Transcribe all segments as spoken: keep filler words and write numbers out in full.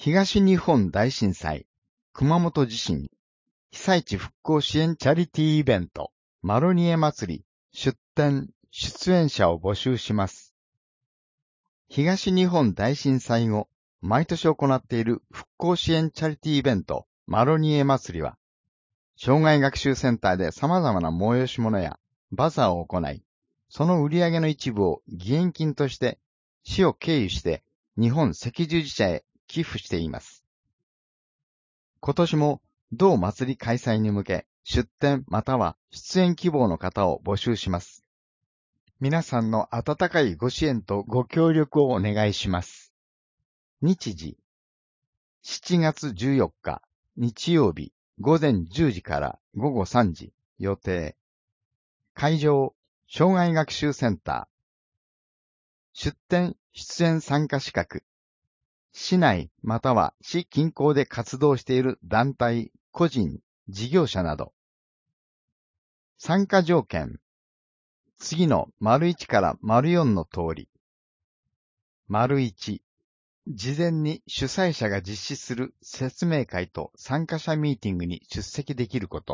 東日本大震災、熊本地震、被災地復興支援チャリティーイベント、マロニエ祭り、出展、出演者を募集します。東日本大震災後、毎年行っている復興支援チャリティーイベント、マロニエ祭りは、障害学習センターで様々な催し物やバザーを行い、その売り上げの一部を義援金として市を経由して日本赤十字社へ寄付しています。今年も同祭り開催に向け出展または出演希望の方を募集します。皆さんの温かいご支援とご協力をお願いします。日時、しちがつじゅうよっか日曜日午前じゅうじから午後さんじ予定。会場、障害学習センター。出展・出演参加資格。市内または市近郊で活動している団体、個人、事業者など。参加条件。次の丸いちから丸よんの通り。丸いち、事前に主催者が実施する説明会と参加者ミーティングに出席できること。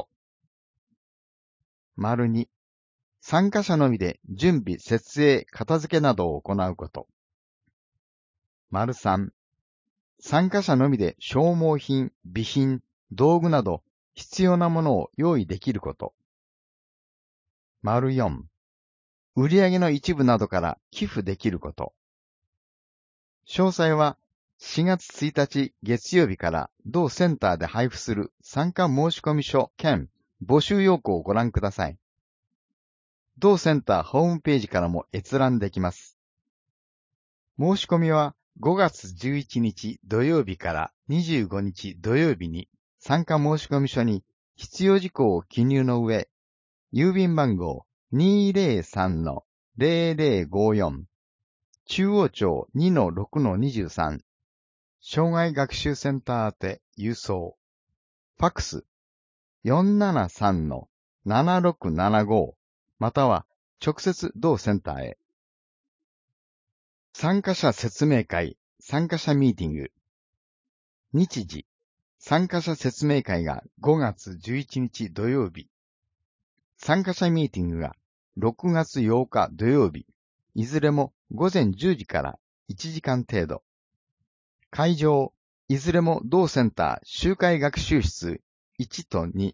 丸に、参加者のみで準備、設営、片付けなどを行うこと。丸さん、参加者のみで消耗品、備品、道具など必要なものを用意できること。丸よん、売上の一部などから寄付できること。詳細はしがつついたち月曜日から同センターで配布する参加申込書兼募集要項をご覧ください。同センターホームページからも閲覧できます。申し込みはごがつじゅういちにち土曜日からにじゅうごにち土曜日に参加申込書に必要事項を記入の上、郵便番号 にーぜろさんのぜろぜろごよん 中央町 にのろくのにじゅうさん 障害学習センター宛て郵送。ファックス よんななさんのななろくななご または直接同センターへ。参加者説明会、参加者ミーティング。日時、参加者説明会がごがつじゅういちにち土曜日。参加者ミーティングがろくがつようか土曜日。いずれもごぜんじゅうじからいちじかん程度。会場、いずれも同センター集会学習室いちとに。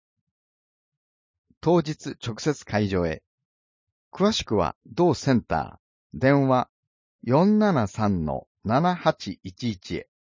当日直接会場へ。詳しくは同センター、電話 よんななさんのななはちいちいち へ。